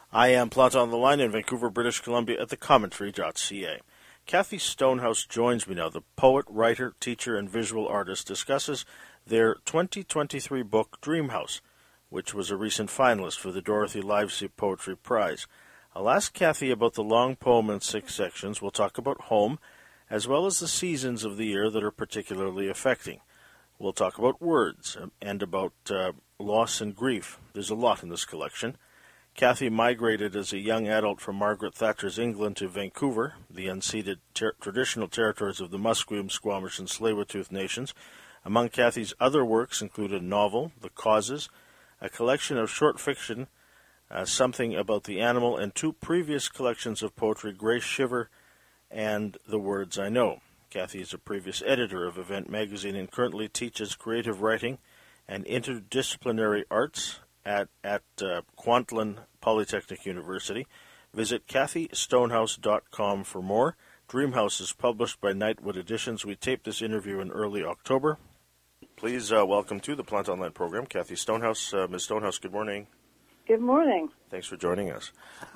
I am Plot on the Line in Vancouver, British Columbia at thecommentary.ca. Kathy Stonehouse joins me now. The poet, writer, teacher, and visual artist discusses their 2023 book, Dreamhouse, which was a recent finalist for the Dorothy Livesey Poetry Prize. I'll ask Kathy about the long poem in 6 sections. We'll talk about home, as well as the seasons of the year that are particularly affecting. We'll talk about words and about loss and grief. There's a lot in this collection. Kathy migrated as a young adult from Margaret Thatcher's England to Vancouver, the unceded traditional territories of the Musqueam, Squamish, and Tsleil-Waututh nations. Among Kathy's other works include a novel, The Causes, a collection of short fiction, Something About the Animal, and 2 previous collections of poetry, Grace Shiver and The Words I Know. Kathy is a previous editor of Event Magazine and currently teaches creative writing and interdisciplinary arts at Kwantlen Polytechnic University. Visit KathyStonehouse.com for more. Dreamhouse is published by Nightwood Editions. We taped this interview in early October. Please welcome to the Plant Online program, Kathy Stonehouse. Ms. Stonehouse, good morning. Good morning. Thanks for joining us.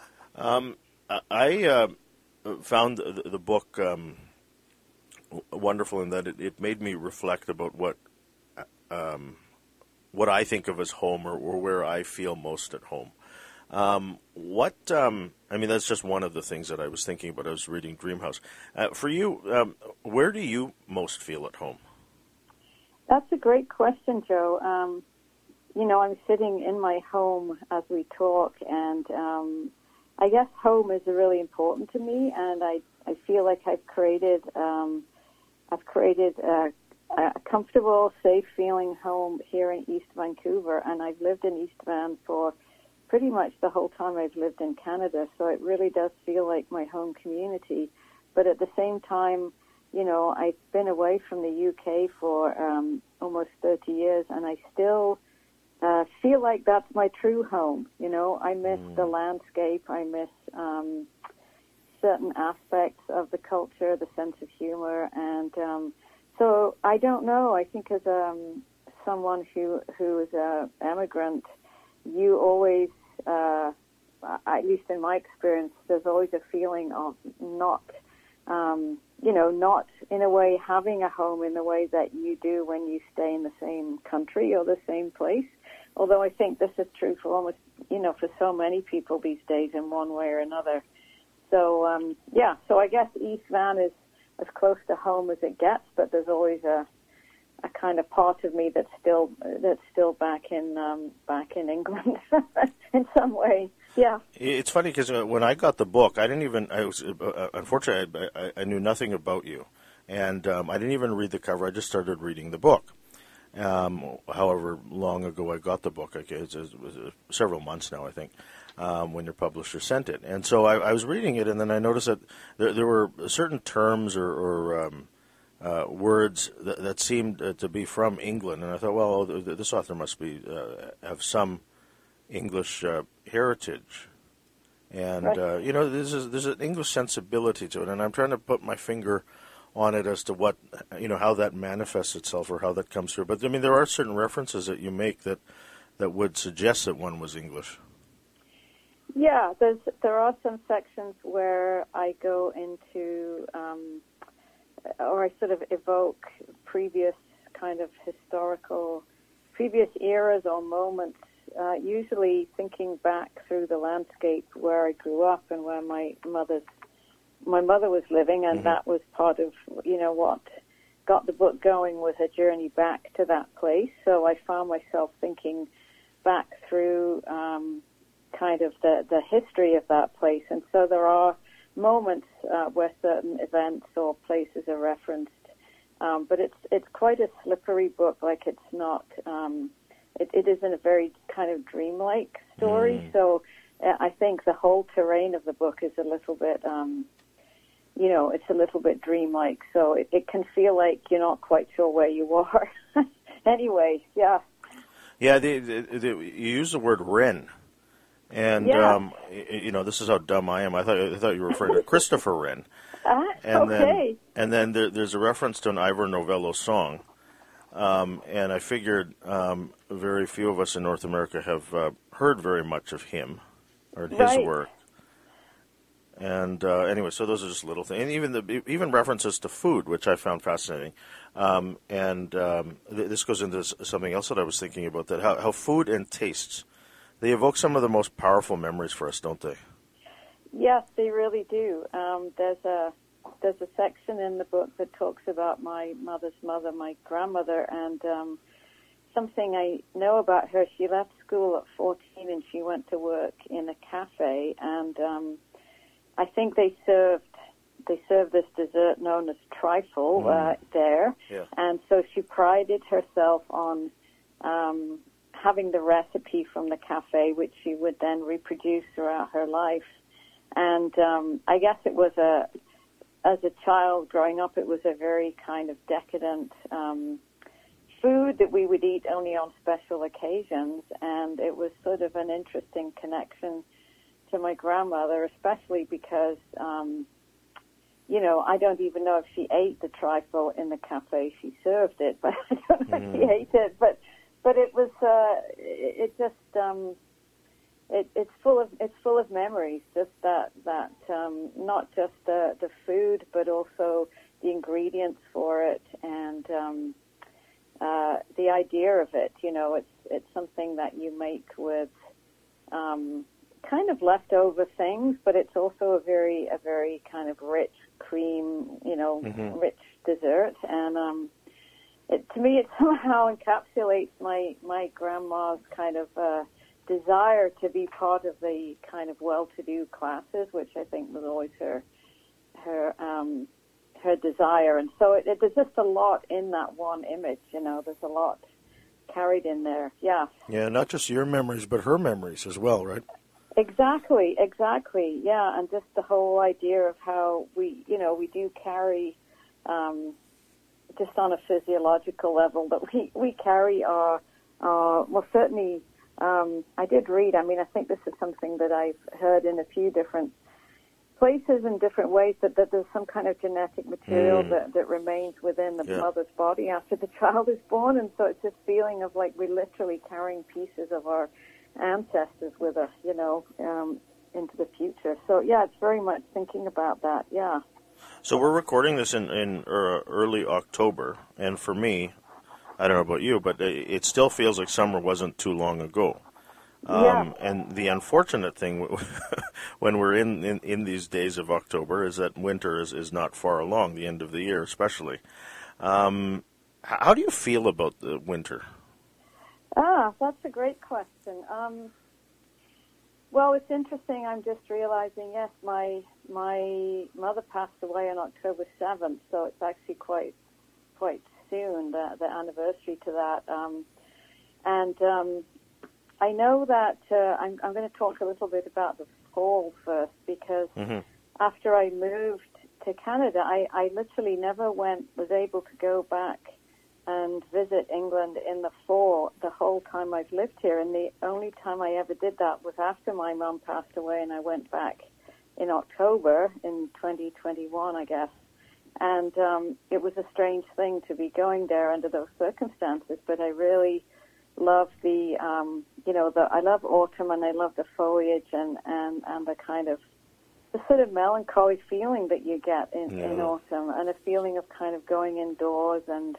I found the book wonderful in that it made me reflect about what I think of as home or where I feel most at home. That's just one of the things that I was thinking about. I was reading Dreamhouse. For you, where do you most feel at home? That's a great question, Joe. I'm sitting in my home as we talk, and I guess home is really important to me, and I feel like I've created a comfortable, safe-feeling home here in East Vancouver, and I've lived in East Van for pretty much the whole time I've lived in Canada, so it really does feel like my home community. But at the same time, I've been away from the UK for almost 30 years, and I still feel like that's my true home. I miss the landscape, I miss certain aspects of the culture, the sense of humor, and so I don't know. I think as someone who is an immigrant, you always, at least in my experience, there's always a feeling of not in a way having a home in the way that you do when you stay in the same country or the same place. Although I think this is true for almost, for so many people these days in one way or another. So, so I guess East Van is as close to home as it gets, but there's always a kind of part of me that's still back in England in some way. Yeah. It's funny because when I got the book, unfortunately, I knew nothing about you, and I didn't even read the cover. I just started reading the book. However long ago I got the book, it was several months now, I think, when your publisher sent it. And so I was reading it, and then I noticed that there were certain terms or words that seemed to be from England, and I thought, well, this author must have some English heritage. And, right. There's an English sensibility to it, and I'm trying to put my finger on it as to what, how that manifests itself or how that comes through. But, there are certain references that you make that would suggest that one was English. Yeah, there are some sections where I go into, or I sort of evoke previous eras or moments, usually thinking back through the landscape where I grew up and where my mother was living, and that was part of, what got the book going was a journey back to that place. So I found myself thinking back through kind of the history of that place. And so there are moments where certain events or places are referenced, but it's quite a slippery book. Like it's not, it isn't a very kind of dreamlike story. So I think the whole terrain of the book is a little bit, it's a little bit dreamlike. So it can feel like you're not quite sure where you are. Anyway, yeah. Yeah, you use the word Wren. And, this is how dumb I am. I thought you were referring to Christopher Wren. Okay. Then there's a reference to an Ivor Novello song. And I figured very few of us in North America have heard very much of him. or in his Right. work. And anyway, so those are just little things, and even references to food, which I found fascinating. This goes into something else that I was thinking about, that how food and tastes, they evoke some of the most powerful memories for us, don't they? Yes, they really do. There's a section in the book that talks about my mother's mother, my grandmother, and something I know about her. She left school at 14 and she went to work in a cafe, and I think they served this dessert known as trifle there, Yeah. and so she prided herself on having the recipe from the cafe, which she would then reproduce throughout her life. And I guess it was as a child growing up, it was a very kind of decadent food that we would eat only on special occasions, and it was sort of an interesting connection to my grandmother, especially because, I don't even know if she ate the trifle in the cafe. She served it, but I don't know if she ate it. But it was, it's full of memories. Just that not just the food, but also the ingredients for it, and the idea of it. It's something that you make with kind of leftover things, but it's also a very kind of rich cream, rich dessert, and to me it somehow encapsulates my grandma's kind of desire to be part of the kind of well-to-do classes, which I think was always her desire. And so there's just a lot in that one image. There's a lot carried in there. Yeah. Yeah, not just your memories, but her memories as well, right? Exactly. Yeah, and just the whole idea of how we do carry, just on a physiological level, that we carry our well, certainly. I did read, I think this is something that I've heard in a few different places in different ways, that there's some kind of genetic material that remains within the mother's body after the child is born, and so it's this feeling of like we're literally carrying pieces of our ancestors with us, into the future. So yeah, it's very much thinking about that, yeah. So we're recording this in early October, and for me, I don't know about you, but it still feels like summer wasn't too long ago. And the unfortunate thing when we're in these days of October is that winter is not far along, the end of the year especially. How do you feel about the winter? That's a great question. Well, it's interesting. I'm just realizing, yes, my mother passed away on October 7th, so it's actually quite soon, the anniversary to that. I know that I'm going to talk a little bit about the fall first, because after I moved to Canada, I literally never was able to go back and visit England in the fall the whole time I've lived here. And the only time I ever did that was after my mum passed away, and I went back in October in 2021, I guess. And it was a strange thing to be going there under those circumstances, but I really love I love autumn, and I love the foliage and the kind of the sort of melancholy feeling that you get in autumn, and a feeling of kind of going indoors, and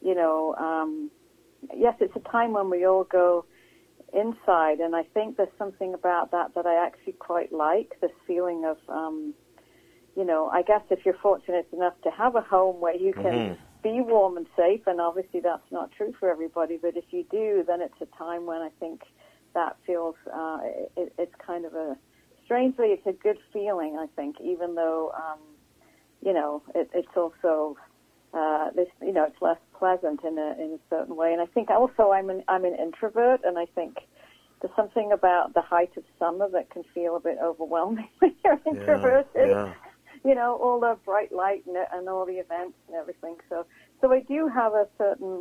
yes, it's a time when we all go inside, and I think there's something about that I actually quite like, this feeling of I guess if you're fortunate enough to have a home where you can be warm and safe, and obviously that's not true for everybody, but if you do, then it's a time when I think that feels, it's kind of strangely, it's a good feeling, I think, even though, it's also, it's less pleasant in a certain way. And I think also I'm an introvert, and I think there's something about the height of summer that can feel a bit overwhelming when you're introverted. Yeah. All the bright light and all the events and everything. So I do have a certain,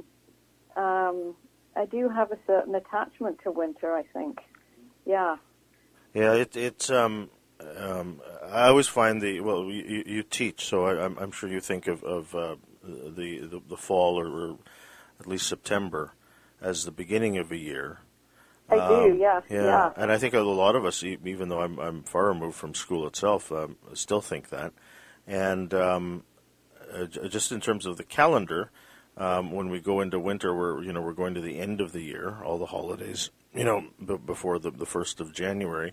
attachment to winter, I think. Yeah. Yeah, it's I always find you teach, so I'm sure you think of the fall, or at least September, as the beginning of a year. I do, yeah. And I think a lot of us, even though I'm far removed from school itself, still think that. And just in terms of the calendar, when we go into winter, we're going to the end of the year, all the holidays, before the 1st of January.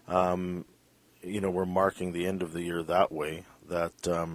We're marking the end of the year that way. That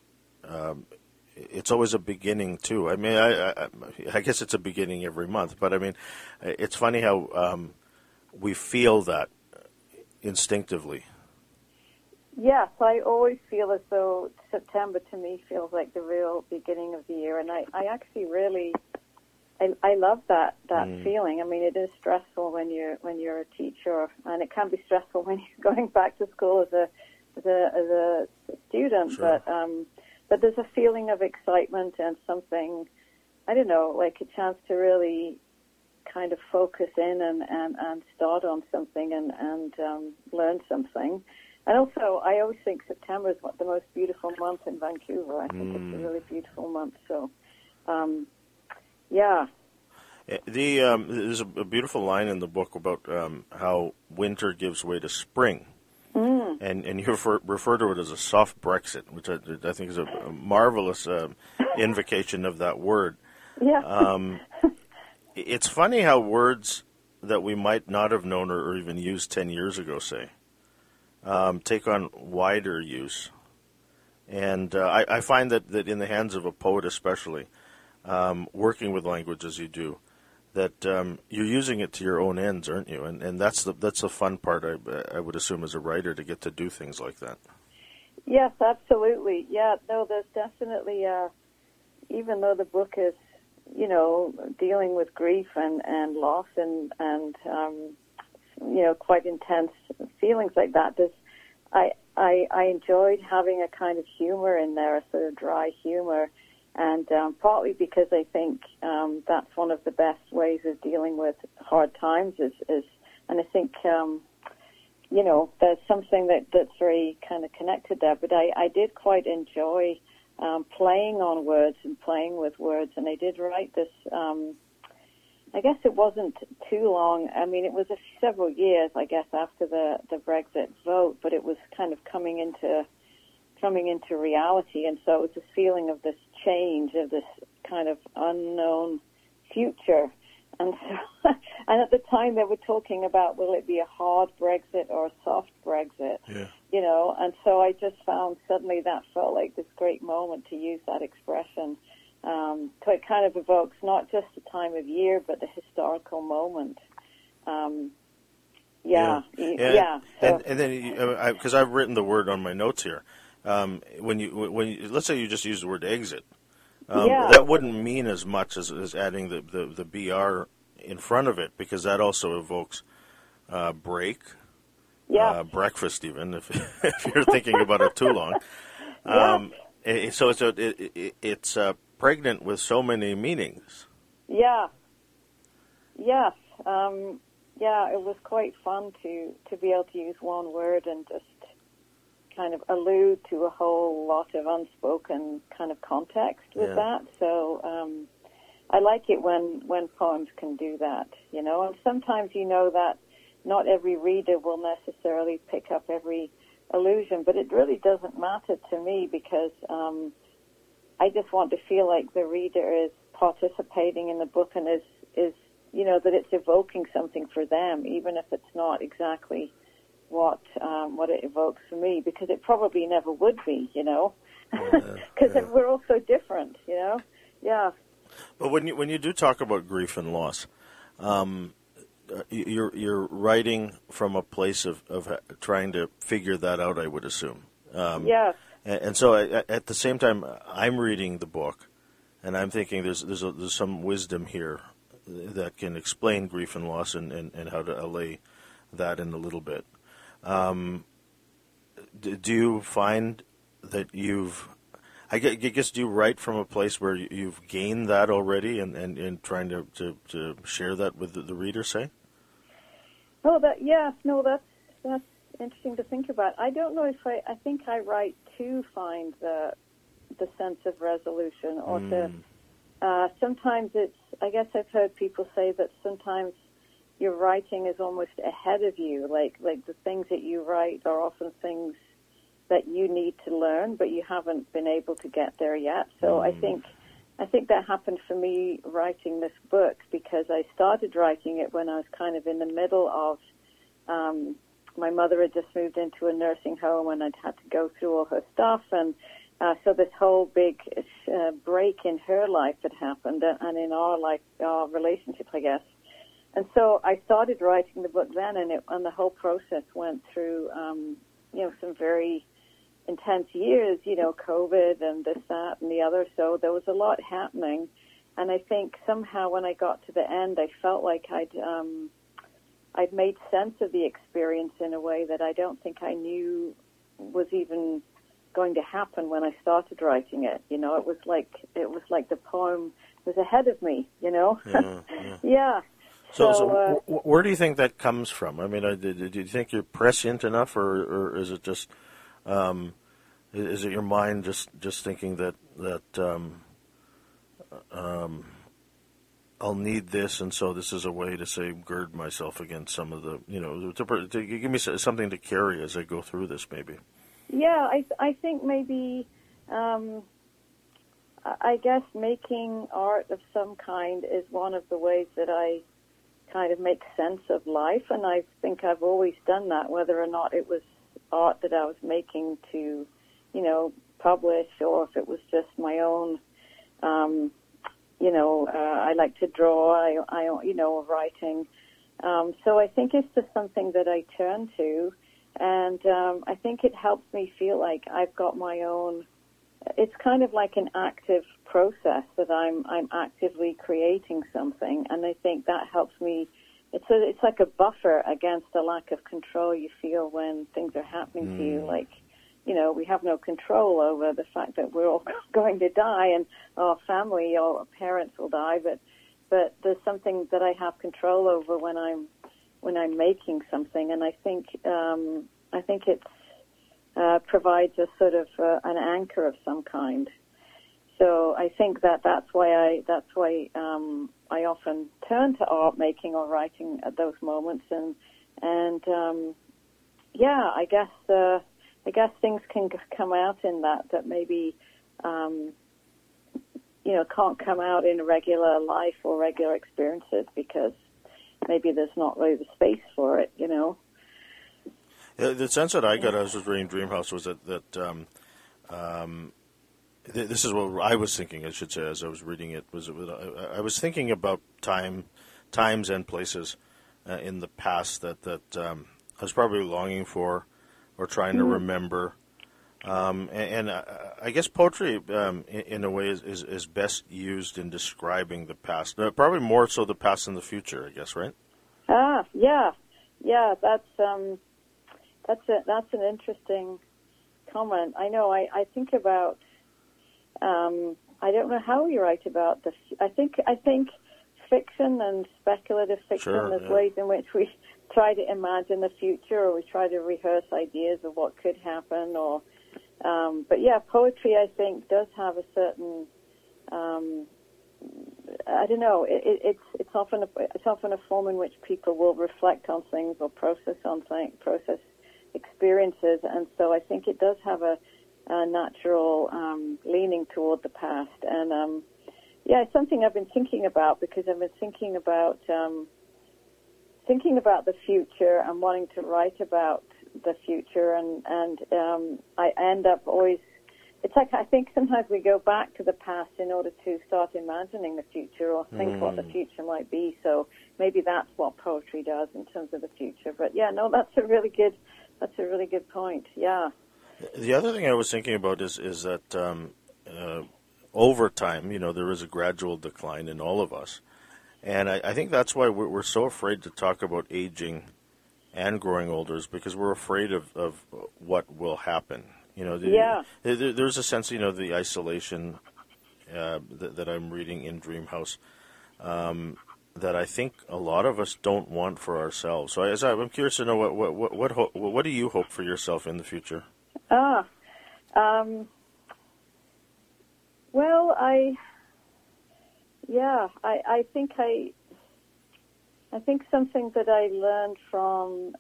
it's always a beginning too. I mean, I guess it's a beginning every month, but I mean, it's funny how we feel that instinctively. Yes, I always feel as though September to me feels like the real beginning of the year, and I actually really, I love that feeling. I mean, it is stressful when you're a teacher, and it can be stressful when you're going back to school as a student, Sure. but there's a feeling of excitement and something, I don't know, like a chance to really kind of focus in and start on something and learn something. And also, I always think September is the most beautiful month in Vancouver. I think it's a really beautiful month. So, yeah. There's a beautiful line in the book about how winter gives way to spring. And you refer to it as a soft Brexit, which I think is a marvelous invocation of that word. Yeah. It's funny how words that we might not have known or even used 10 years ago, say, take on wider use. And I find that in the hands of a poet especially, working with language as you do, that you're using it to your own ends, aren't you? And that's the fun part, I would assume, as a writer, to get to do things like that. Yes, absolutely. Yeah, no, there's definitely, even though the book is, dealing with grief and loss and quite intense feelings like that, I enjoyed having a kind of humor in there, a sort of dry humor. And partly because I think that's one of the best ways of dealing with hard times is and I think, there's something that's very kind of connected there. But I did quite enjoy playing on words and playing with words. And I did write this, I guess it wasn't too long. I mean, it was several years, I guess, after the Brexit vote, but it was kind of coming into reality, and so it was this feeling of this change, of this kind of unknown future. And so, and at the time they were talking about, will it be a hard Brexit or a soft Brexit? Yeah. And so I just found suddenly that felt like this great moment to use that expression. So it kind of evokes not just the time of year, but the historical moment. Yeah. So. And then, because I've written the word on my notes here, when you let's say you just use the word exit, that wouldn't mean as much as adding the BR in front of it, because that also evokes break, breakfast, even if you're thinking about it too long. So it's pregnant with so many meanings. Yeah. Yes. It was quite fun to be able to use one word and just kind of allude to a whole lot of unspoken kind of context with that. So I like it when poems can do that, and sometimes that not every reader will necessarily pick up every allusion, but it really doesn't matter to me, because I just want to feel like the reader is participating in the book and is that it's evoking something for them, even if it's not exactly what it evokes for me, because it probably never would be, because we're all so different, Yeah. But when you do talk about grief and loss, you're writing from a place of trying to figure that out, I would assume. Yes. And so at the same time, I'm reading the book, and I'm thinking there's some wisdom here that can explain grief and loss and how to allay that in a little bit. Do you find that I guess, do you write from a place where you've gained that already and trying to share that with the reader, say? Oh, that's interesting to think about. I don't know if I think I write to find the sense of resolution, or to sometimes I guess I've heard people say that sometimes your writing is almost ahead of you. Like the things that you write are often things that you need to learn, but you haven't been able to get there yet. So I think that happened for me writing this book, because I started writing it when I was kind of in the middle of, my mother had just moved into a nursing home, and I'd had to go through all her stuff, and so this whole big break in her life had happened, and in our life, our relationship, I guess. And so I started writing the book then, and the whole process went through, some very intense years, COVID and this, that, and the other. So there was a lot happening. And I think somehow when I got to the end, I felt like I'd made sense of the experience in a way that I don't think I knew was even going to happen when I started writing it. It was like the poem was ahead of me, Yeah. Yeah. So where do you think that comes from? I mean, do you think you're prescient enough, or is it just, is it your mind just thinking that I'll need this, and so this is a way to say gird myself against some of the, to give me something to carry as I go through this, maybe. Yeah, I think maybe, I guess making art of some kind is one of the ways that I kind of make sense of life, and I think I've always done that, whether or not it was art that I was making to, publish, or if it was just my own, I like to draw, I writing. So I think it's just something that I turn to, and I think it helps me feel like I've got my own. It's kind of like an active process that I'm actively creating something, and I think that helps me. It's like a buffer against the lack of control you feel when things are happening to you. Like, we have no control over the fact that we're all going to die, and our family or our parents will die. But there's something that I have control over when I'm making something, and I think it provides a sort of an anchor of some kind. So I think that's why I often turn to art making or writing at those moments, and I guess things can come out in that maybe can't come out in regular life or regular experiences, because maybe there's not really the space for it. The sense that I got as I was reading Dreamhouse was that this is what I was thinking, I should say, as I was reading it. I was thinking about times and places in the past that I was probably longing for or trying to remember. And I guess poetry, in a way, is best used in describing the past. Probably more so the past than the future, I guess, right? Yeah. That's an interesting comment. I know. I think about. I don't know how you write about the. I think fiction and speculative fiction. Sure, there's ways in which we try to imagine the future, or we try to rehearse ideas of what could happen, or. But yeah, poetry, I think, does have a certain. I don't know. It's often a form in which people will reflect on things or process experiences, and so I think it does have a natural leaning toward the past. And it's something I've been thinking about, because I've been thinking about the future and wanting to write about the future, and I end up always. It's like I think sometimes we go back to the past in order to start imagining the future or think what the future might be. So maybe that's what poetry does in terms of the future. But yeah, no, that's a really good point. Yeah. The other thing I was thinking about is that over time, there is a gradual decline in all of us, and I think that's why we're so afraid to talk about aging and growing older, is because we're afraid of what will happen. There's a sense, the isolation that I'm reading in Dreamhouse, that I think a lot of us don't want for ourselves. So I'm curious to know what do you hope for yourself in the future? Well, I think I think something that I learned from,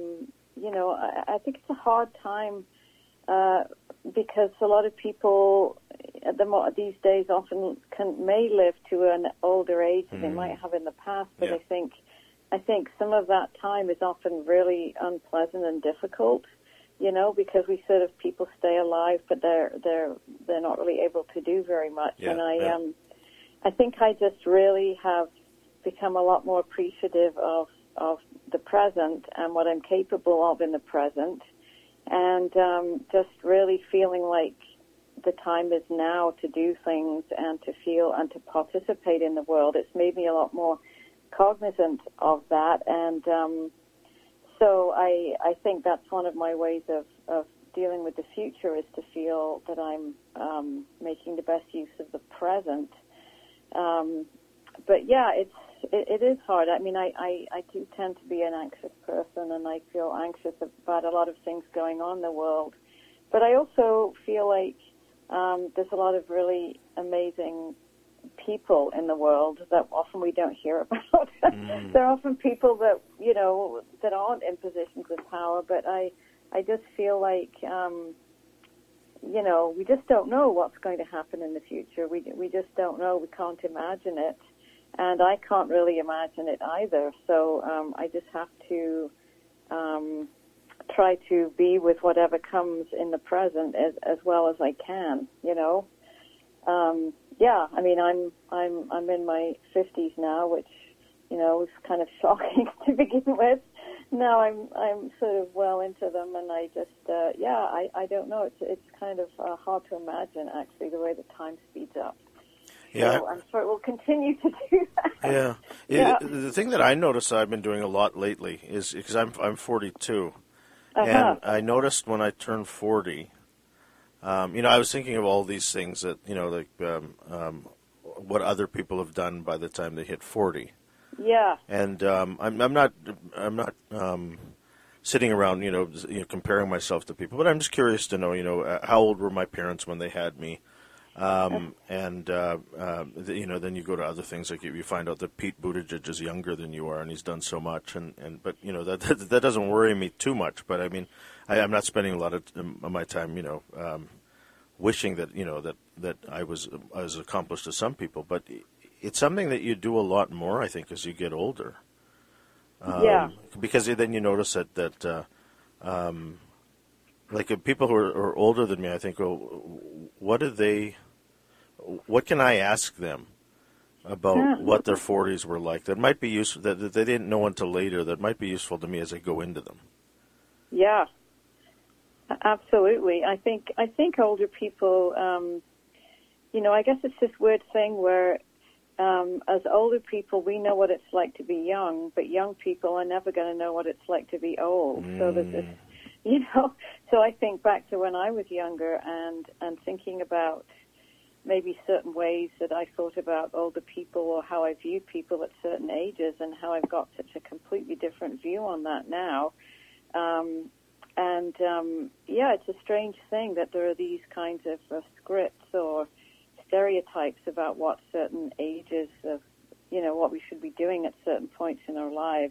I think it's a hard time because a lot of people these days often may live to an older age than they might have in the past. But I think some of that time is often really unpleasant and difficult. Because people stay alive, but they're not really able to do very much. And I think I just really have become a lot more appreciative of the present and what I'm capable of in the present, and just really feeling like the time is now to do things and to feel and to participate in the world. It's made me a lot more cognizant of that, and so I think that's one of my ways of dealing with the future, is to feel that I'm making the best use of the present. But yeah, it is hard. I mean, I do tend to be an anxious person, and I feel anxious about a lot of things going on in the world. But I also feel like there's a lot of really amazing people in the world that often we don't hear about. There are often people that, that aren't in positions of power, but I just feel like, we just don't know what's going to happen in the future. We just don't know. We can't imagine it. And I can't really imagine it either. So I just have to try to be with whatever comes in the present as well as I can, Yeah, I mean, I'm in my 50s now, which, was kind of shocking to begin with. Now I'm sort of well into them, and I just, I don't know. It's kind of hard to imagine, actually, the way the time speeds up. Yeah, so I'm sure it will continue to do that. Yeah. The thing that I notice I've been doing a lot lately is, because I'm 42, and I noticed when I turned 40, I was thinking of all these things that, what other people have done by the time they hit 40. Yeah. And I'm not sitting around, comparing myself to people, but I'm just curious to know, how old were my parents when they had me? Then you go to other things, like you find out that Pete Buttigieg is younger than you are, and he's done so much, but that doesn't worry me too much. But I mean, I'm not spending a lot of my time, wishing that that I was as accomplished as some people. But it's something that you do a lot more, I think, as you get older. Because then you notice that like people who are older than me, I think, what can I ask them about what their 40s were like that might be useful, that they didn't know until later, that might be useful to me as I go into them? Yeah, absolutely. I think older people, I guess it's this weird thing where as older people, we know what it's like to be young, but young people are never going to know what it's like to be old. So there's this, so I think back to when I was younger and thinking about maybe certain ways that I thought about older people, or how I view people at certain ages, and how I've got such a completely different view on that now. It's a strange thing that there are these kinds of scripts or stereotypes about what certain ages of, what we should be doing at certain points in our lives.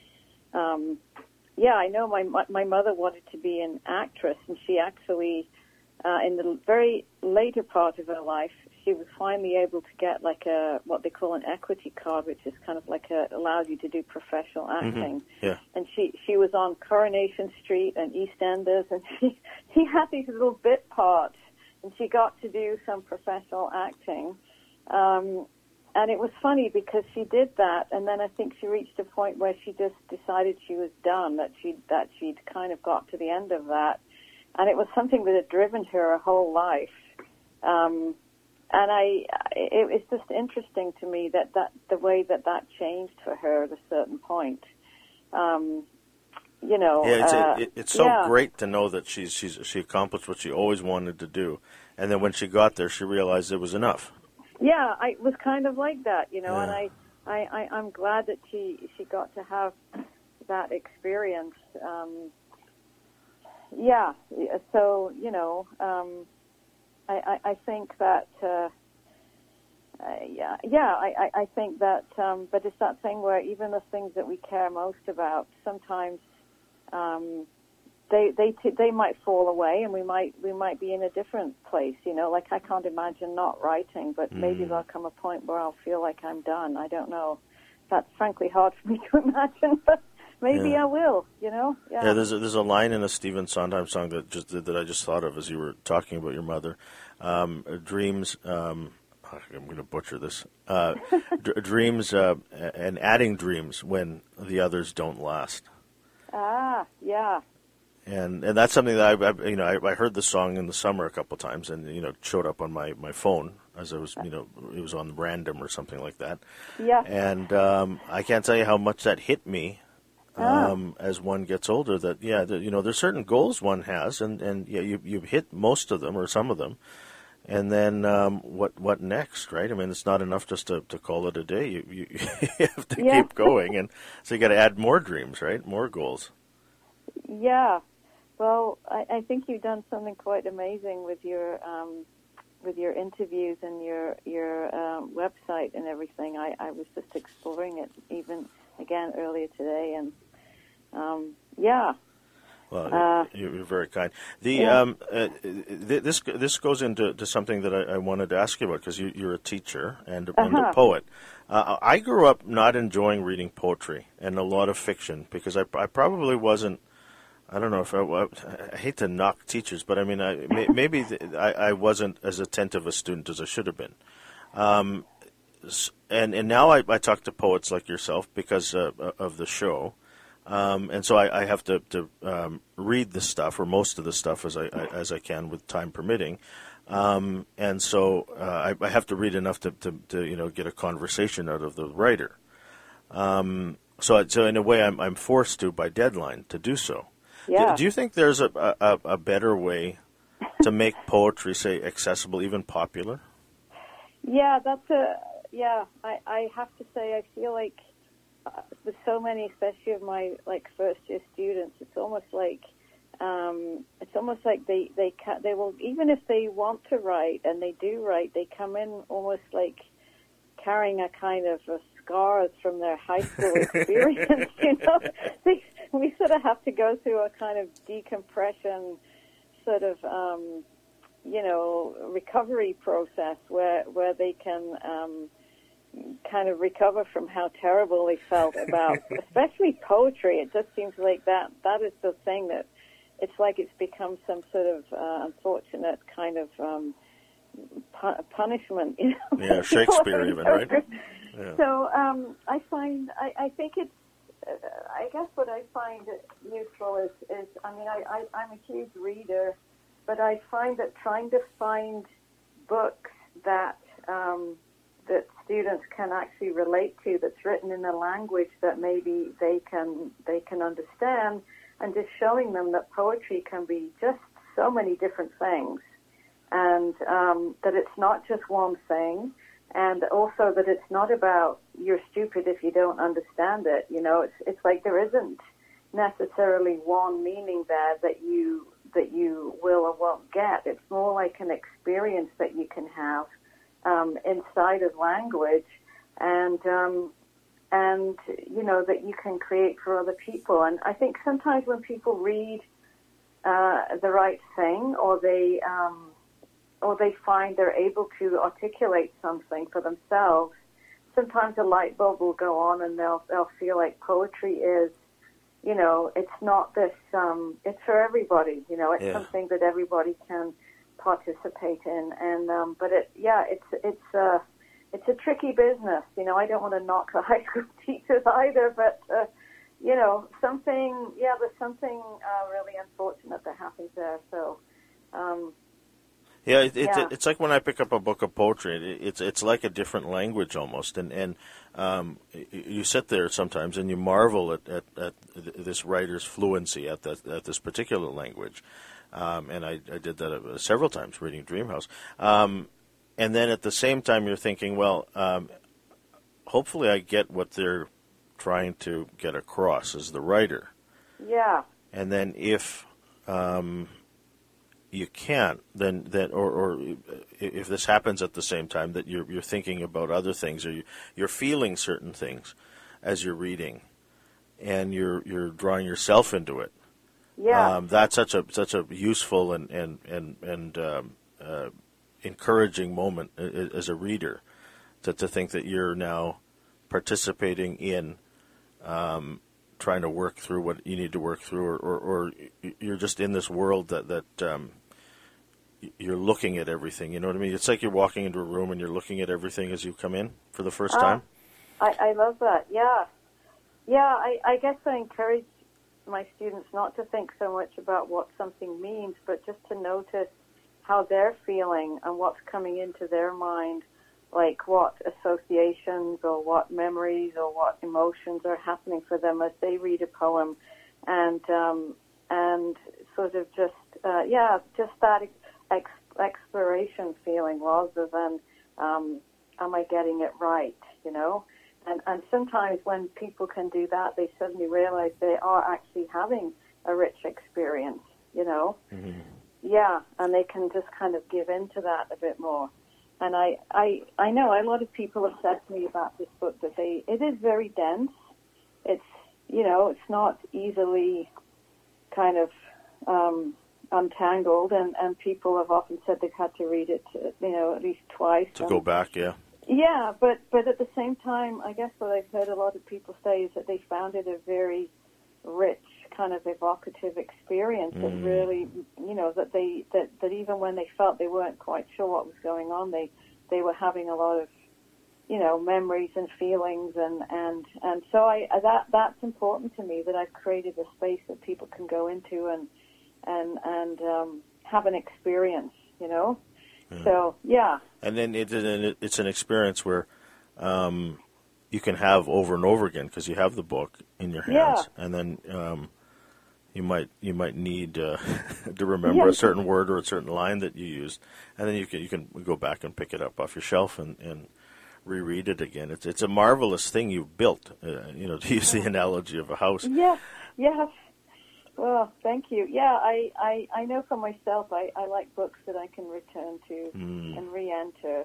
I know my mother wanted to be an actress, and she actually, in the very later part of her life, she was finally able to get like what they call an equity card, which is kind of like allows you to do professional acting. Mm-hmm. Yeah. And she was on Coronation Street and EastEnders, and she had these little bit parts, and she got to do some professional acting. And it was funny because she did that, and then I think she reached a point where she just decided she was done, that she'd kind of got to the end of that. And it was something that had driven her whole life. It's just interesting to me that the way that changed for her at a certain point. It's so great to know that she accomplished what she always wanted to do, and then when she got there, she realized it was enough. Yeah, it was kind of like that, and I'm glad that she got to have that experience. So I think that I think that, but it's that thing where even the things that we care most about, sometimes they might fall away, and we might be in a different place. Like I can't imagine not writing, but maybe there'll come a point where I'll feel like I'm done. I don't know. That's frankly hard for me to imagine, but maybe I will. Yeah. There's a line in a Stephen Sondheim song that I just thought of as you were talking about your mother. Dreams. I'm going to butcher this. Dreams and adding dreams when the others don't last. Yeah. And that's something that I heard the song in the summer a couple of times, and it showed up on my phone as I was it was on random or something like that. Yeah. And I can't tell you how much that hit me as one gets older. That there's certain goals one has, and you hit most of them or some of them. And then what next, right? I mean, it's not enough just to call it a day. You have to keep going, and so you got to add more dreams, right? More goals. Yeah. Well, I think you've done something quite amazing with your interviews and your website and everything. I was just exploring it even again earlier today, and Well, you're very kind. This goes into something that I wanted to ask you about, because you're a teacher and a poet. I grew up not enjoying reading poetry and a lot of fiction because I probably wasn't. I don't know if I hate to knock teachers, but I mean, maybe I wasn't as attentive a student as I should have been. And now I talk to poets like yourself because of the show. And so I have to read the stuff, or most of the stuff, as I can, with time permitting. And so I have to read enough to get a conversation out of the writer. So in a way, I'm forced to, by deadline, to do so. Yeah. Do you think there's a better way to make poetry, say, accessible, even popular? Yeah, I have to say, I feel like with so many, especially of my first year students, it's almost like they will, even if they want to write and they do write, they come in almost like carrying a kind of scars from their high school experience. We sort of have to go through a kind of decompression sort of recovery process where they can kind of recover from how terrible they felt about, especially poetry. It just seems like that is the thing that it's like it's become some sort of unfortunate kind of punishment. Yeah, Shakespeare even, right? Yeah. So I think it's, I guess what I find useful is I mean, I'm a huge reader, but I find that trying to find books that that students can actually relate to, that's written in a language that maybe they can understand, and just showing them that poetry can be just so many different things, and that it's not just one thing, and also that it's not about you're stupid if you don't understand it. It's like there isn't necessarily one meaning there that you will or won't get. It's more like an experience that you can have inside of language, and that you can create for other people. And I think sometimes when people read the right thing, or they find they're able to articulate something for themselves, sometimes a light bulb will go on, and they'll feel like poetry is, it's not this, it's for everybody, it's something that everybody can participate in, and but it's a tricky business. I don't want to knock the high school teachers either, but there's something really unfortunate that happens there. So it's like when I pick up a book of poetry, it's like a different language almost, and you sit there sometimes and you marvel at this writer's fluency at this particular language. And I did that several times reading Dreamhouse. And then at the same time you're thinking, well, hopefully I get what they're trying to get across as the writer. Yeah. And then if you can't, then or if this happens at the same time, that you're thinking about other things, or you're feeling certain things as you're reading, and you're drawing yourself into it. Yeah. That's such a useful and encouraging moment as a reader, to think that you're now participating in trying to work through what you need to work through, or you're just in this world that you're looking at everything. You know what I mean? It's like you're walking into a room and you're looking at everything as you come in for the first time. I love that. Yeah. Yeah, I guess I encourage my students not to think so much about what something means, but just to notice how they're feeling and what's coming into their mind, like what associations or what memories or what emotions are happening for them as they read a poem, and sort of just that exploration feeling rather than am I getting it right, you know? And sometimes when people can do that, they suddenly realize they are actually having a rich experience, you know? Mm-hmm. Yeah, and they can just kind of give in to that a bit more. And I know a lot of people have said to me about this book that it is very dense. It's, you know, it's not easily kind of untangled, and people have often said they've had to read it, you know, at least twice. To go back, yeah. Yeah, but at the same time, I guess what I've heard a lot of people say is that they found it a very rich, kind of evocative experience that really, you know, that even when they felt they weren't quite sure what was going on, they were having a lot of, you know, memories and feelings, and so that's important to me, that I've created a space that people can go into and have an experience, you know. So, yeah. And then it's an experience where you can have over and over again, because you have the book in your hands, and then you might need to remember a certain word or a certain line that you used, and then you can go back and pick it up off your shelf and reread it again. It's a marvelous thing you've built, you know, to use the analogy of a house. Yeah, yeah. Well, thank you. Yeah, I know for myself, I like books that I can return to and re-enter.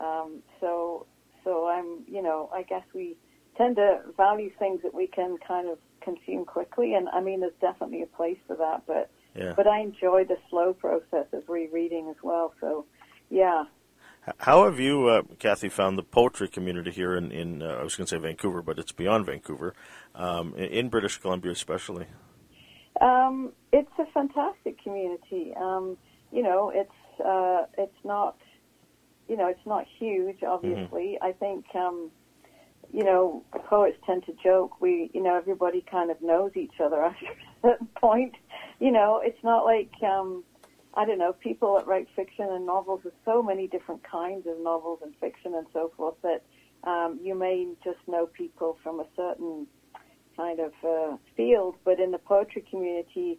So I'm, you know, I guess we tend to value things that we can kind of consume quickly, and I mean, there's definitely a place for that, but I enjoy the slow process of rereading as well. So, yeah. How have you, Kathy, found the poetry community here in I was going to say Vancouver, but it's beyond Vancouver, in British Columbia especially? It's a fantastic community. You know, it's not, you know, it's not huge, obviously. Mm-hmm. I think, you know, poets tend to joke. You know, everybody kind of knows each other after a certain point. You know, it's not like, I don't know, people that write fiction and novels. There's so many different kinds of novels and fiction and so forth that you may just know people from a certain kind of field, but in the poetry community,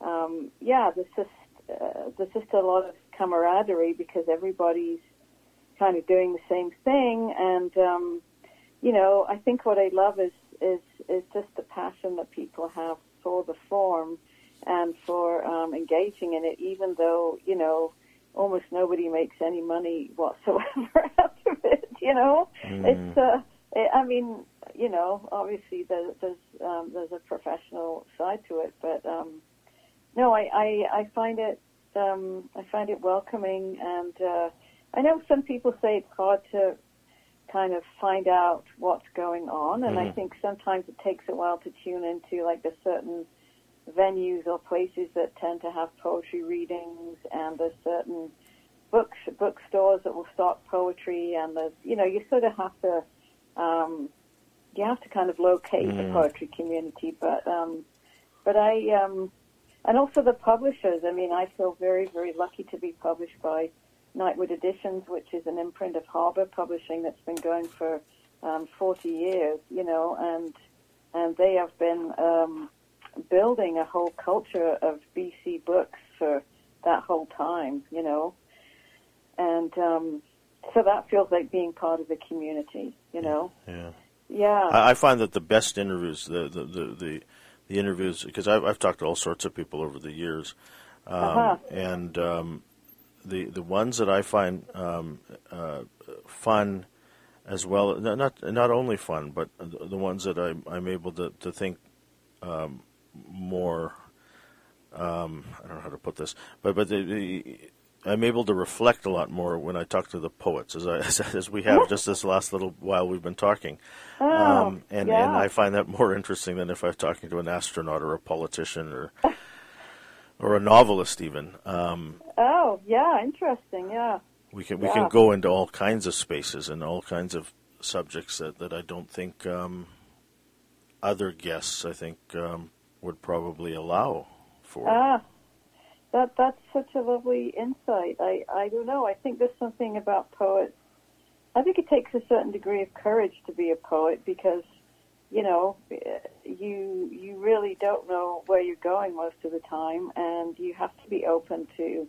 there's just a lot of camaraderie because everybody's kind of doing the same thing, and you know, I think what I love is just the passion that people have for the form and for engaging in it, even though, you know, almost nobody makes any money whatsoever out of it. You know, it's I mean, you know, obviously there's a professional side to it, but no, I find it welcoming, and I know some people say it's hard to kind of find out what's going on, and I think sometimes it takes a while to tune into, like, there's certain venues or places that tend to have poetry readings, and there's certain bookstores that will stock poetry, and there's, you know, you sort of have to kind of locate the poetry community, but I and also the publishers. I mean, I feel very, very lucky to be published by Nightwood Editions, which is an imprint of Harbour Publishing that's been going for 40 years, you know, and they have been building a whole culture of BC books for that whole time, you know, and so that feels like being part of the community, you know. Yeah. I find that the best interviews, the interviews, because I've talked to all sorts of people over the years, And the ones that I find fun as well, not only fun, but the ones that I'm able to think more. I don't know how to put this, but I'm able to reflect a lot more when I talk to the poets, as we have just this last little while we've been talking. And I find that more interesting than if I'm talking to an astronaut or a politician or a novelist even. Interesting, yeah. We can go into all kinds of spaces and all kinds of subjects that I don't think other guests, I think, would probably allow for. That's such a lovely insight. I don't know. I think there's something about poets. I think it takes a certain degree of courage to be a poet because, you really don't know where you're going most of the time, and you have to be open to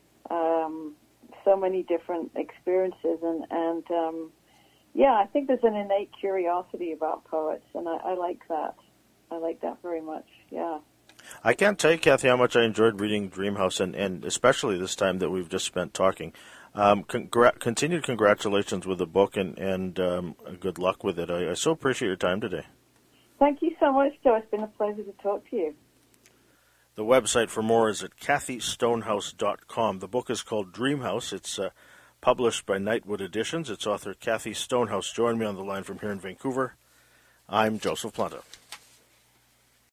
so many different experiences. And I think there's an innate curiosity about poets, and I like that. I like that very much, yeah. I can't tell you, Kathy, how much I enjoyed reading Dreamhouse, and especially this time that we've just spent talking. Continued congratulations with the book, and good luck with it. I so appreciate your time today. Thank you so much, Joe. It's been a pleasure to talk to you. The website for more is at kathystonehouse.com. The book is called Dreamhouse. It's published by Nightwood Editions. Its author, Kathy Stonehouse, joined me on the line from here in Vancouver. I'm Joseph Planta.